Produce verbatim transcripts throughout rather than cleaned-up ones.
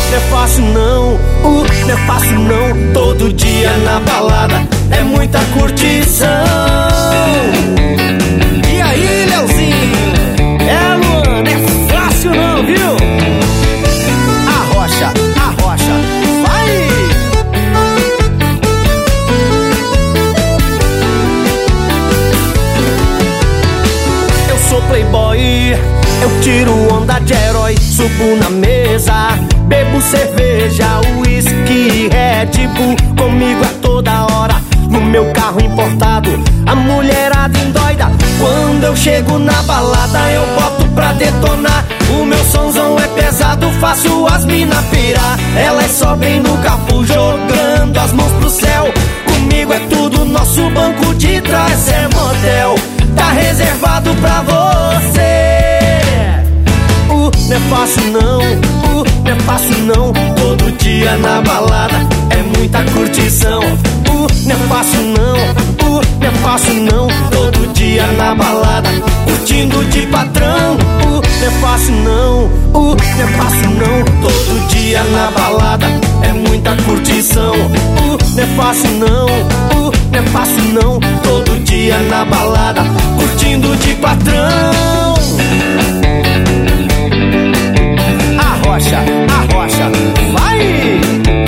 não é fácil não, uh, não é fácil não. Todo dia na balada é muita curtição. E aí, Leozinho? É, Luan, não é fácil não, viu? Arrocha, arrocha, vai! Eu sou playboy, eu tiro onda de herói, subo na mesa, bebo cerveja, uísque, Red Bull, comigo é toda hora. No meu carro importado, a mulherada endoida. Quando eu chego na balada, eu boto pra detonar. O meu sonzão é pesado, faço as mina pirar. Elas sobem no capô, jogando as mãos pro céu. Comigo é tudo, nosso banco de trás é motel. Tá reservado pra você. Uh, não é fácil não, uh, não é fácil não. Todo dia na balada é muita curtição. Uh, não é fácil não, uh, não é fácil não. Todo dia na balada, curtindo de patrão. Uh, não é fácil não, uh, não é fácil não. Todo dia na balada é muita curtição. Uh, não é fácil não, uh, não é fácil não. Todo dia na balada, curtindo de patrão. Arrocha, arrocha, vai!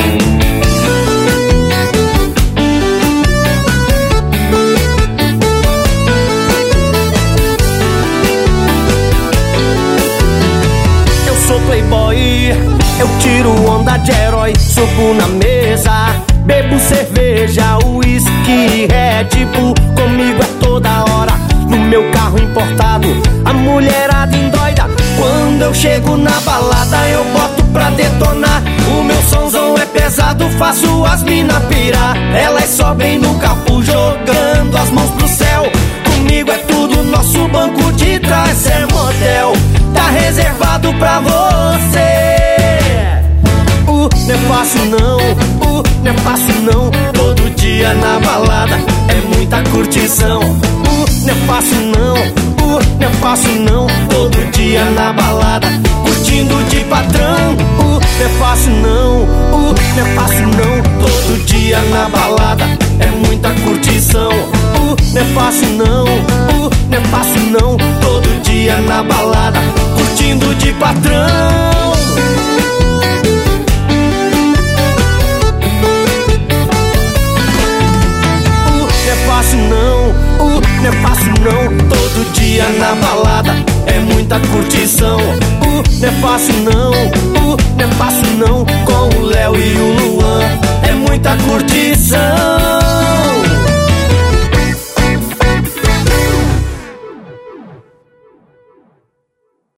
Eu sou playboy, eu tiro onda de herói, subo na mesa, bebo cerveja, uísque, Red Bull, comigo é toda hora. No meu carro importado, a mulherada endoida. Quando eu chego na balada, eu boto pra detonar. O meu sonzão é pesado, faço as mina pirar. Elas sobem no capô, jogando as mãos pro céu. Comigo é tudo, nosso banco de trás é motel. Tá reservado pra você. Uh, não é fácil não, uh, não é fácil não. Todo dia na balada é muita curtição. Uh, não é fácil não, uh, não é fácil não. Todo dia na balada, curtindo de patrão. Uh, não é fácil não, uh, não é fácil não. Todo dia na balada é muita curtição. Uh, não é fácil não, uh, não é fácil não. Todo dia na balada, curtindo de patrão. Não, uh, não é fácil não. Todo dia na balada é muita curtição. Uh, não é fácil não, uh, não é fácil não. Com o Léo e o Luan é muita curtição.